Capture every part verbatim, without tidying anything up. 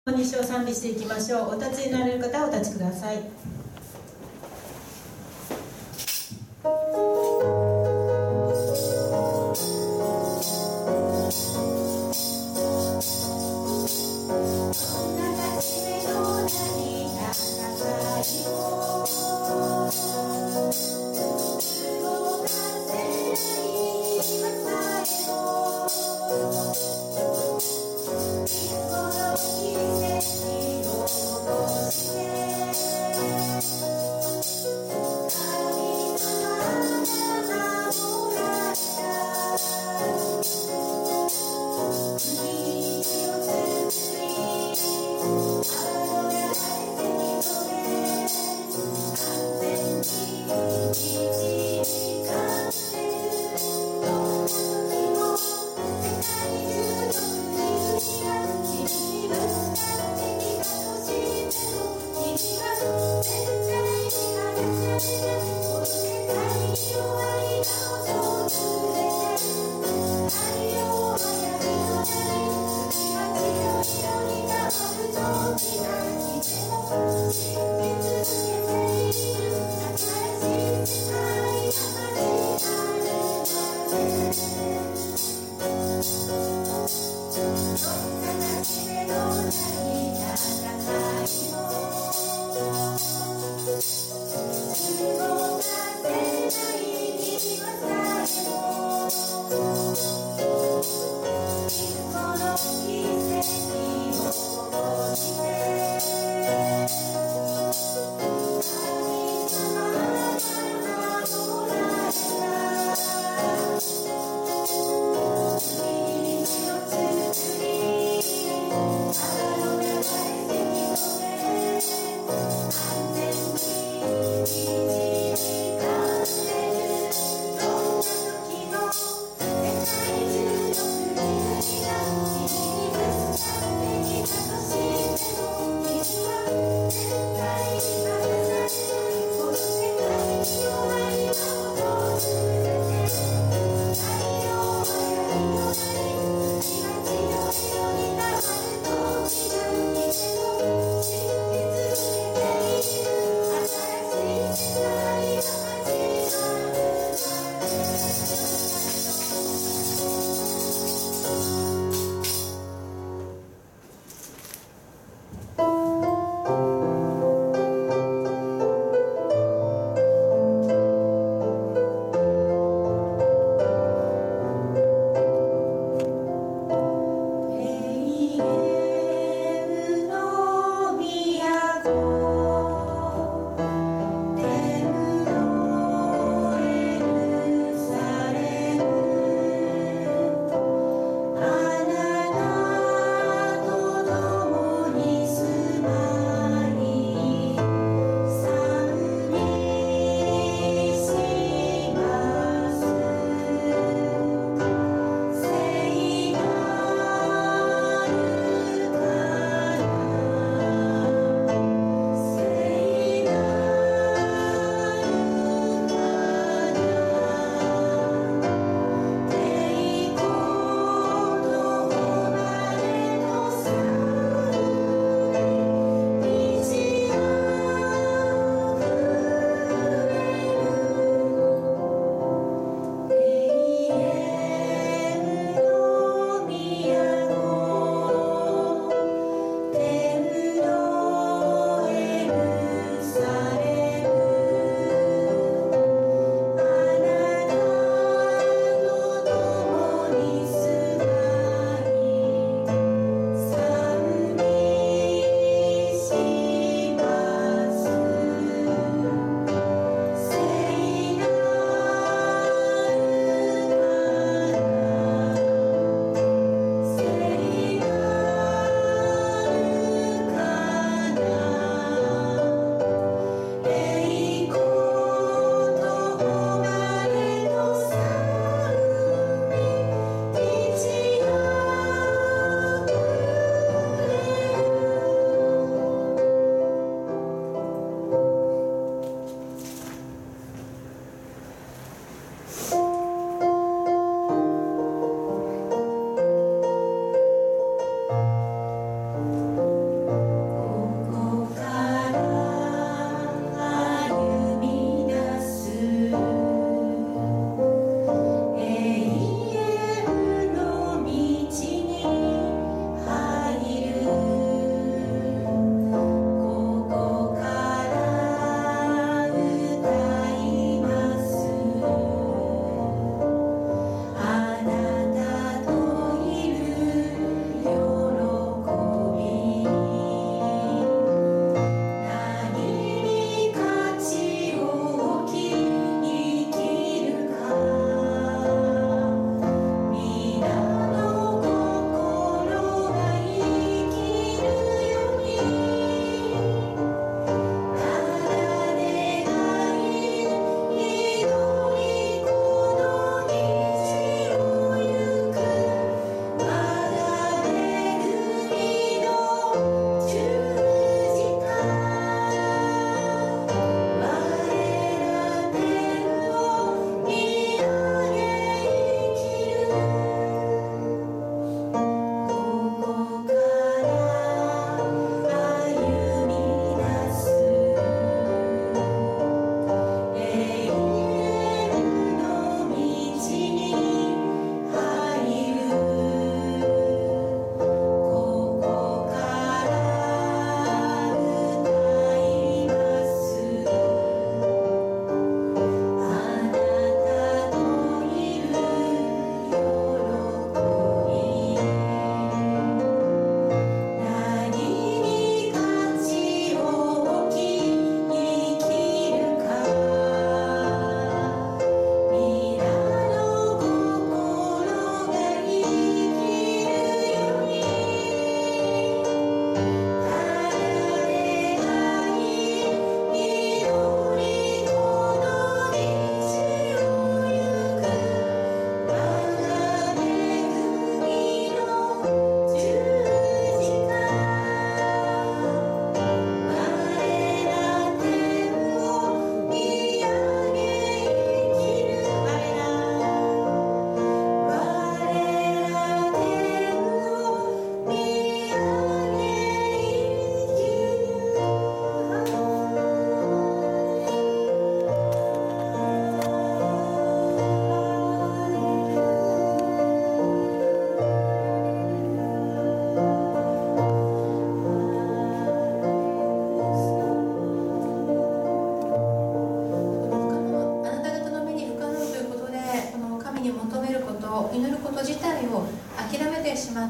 西を賛美していきましょう。お立ちになれる方はお立ちください。 Oh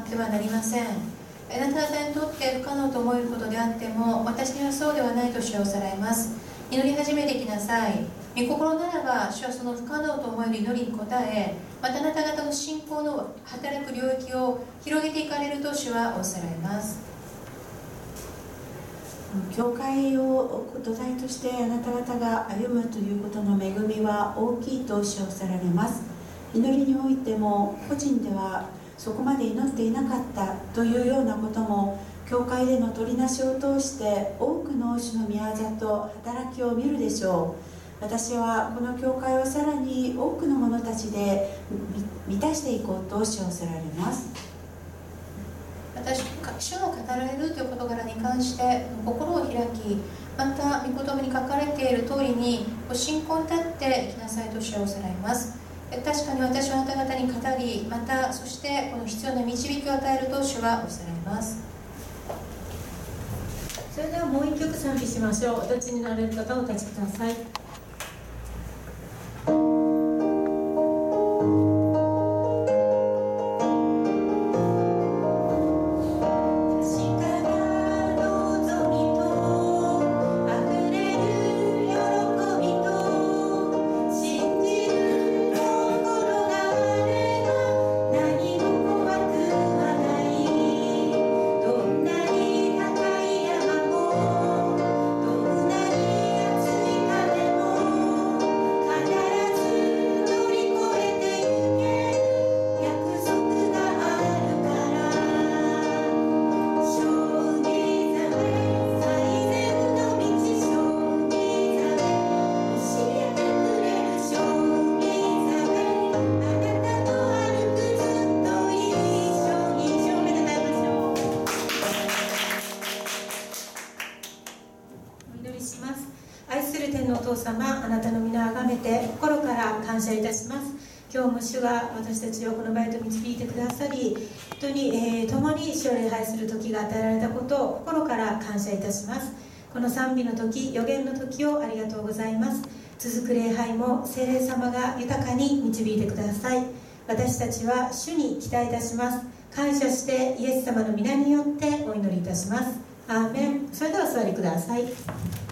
くてはなりません。あなた方にとって不可能と思えることであっても、私にはそうではないと主はおさらいます。祈り始めてきなさい。御心ならば主はその不可能と思える祈りに応え、またあなた方の信仰の働く領域を広げていかれると主はおさらいます。 教会を土台としてあなた方が歩むということの恵みは大きいと主はおさられます。祈りにおいても個人ではそこまで祈っていなかったというようなことも、教会での取りなしを通して多くの主の御業と働きを見るでしょう。私はこの教会をさらに多くの者たちで満たしていこうと主はおさられます。 私、主の語られるという事柄に関して心を開き、また御言葉に書かれている通りに信仰に立っていきなさいと主はおさらいます。確かに私はあなた方に語り、またそしてこの必要な導きを与えると主はおさらいます。 それではもう一曲賛美しましょう。お立ちになれる方はお立ちください。今日も主が私たちをこの場へと導いてくださり、本当に、えー、共に主を礼拝する時が与えられたことを心から感謝いたします。この賛美の時、予言の時をありがとうございます。続く礼拝も聖霊様が豊かに導いてください。私たちは主に期待いたします。感謝してイエス様の皆によってお祈りいたします。アーメン。それではお座りください。